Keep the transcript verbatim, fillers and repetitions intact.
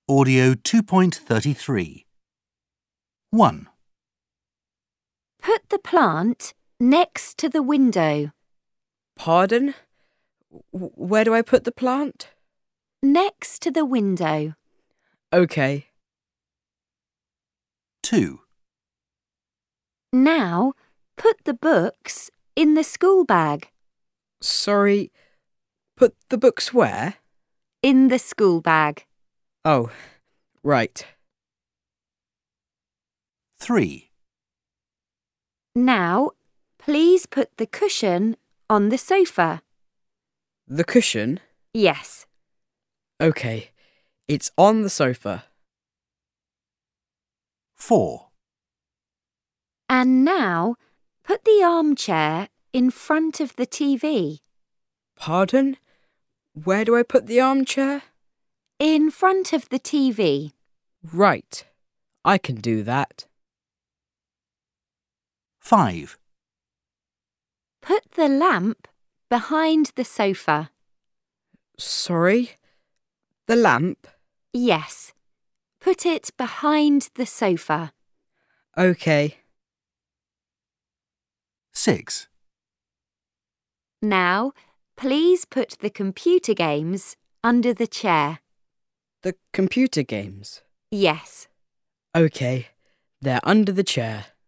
Audio two point three three. one. Put the plant next to the window. Pardon? W- Where do I put the plant? Next to the window. OK. two. Now, put the books in the school bag. Sorry, put the books where? In the school bag. Oh, right. three. Now, please put the cushion on the sofa. The cushion? Yes. OK, it's on the sofa. four. And now, put the armchair in front of the T V. Pardon? Where do I put the armchair? In front of the T V. Right, I can do that. five. Put the lamp behind the sofa. Sorry? The lamp? Yes. Put it behind the sofa. OK. six. Now, please put the computer games under the chair. The computer games? Yes. OK, they're under the chair.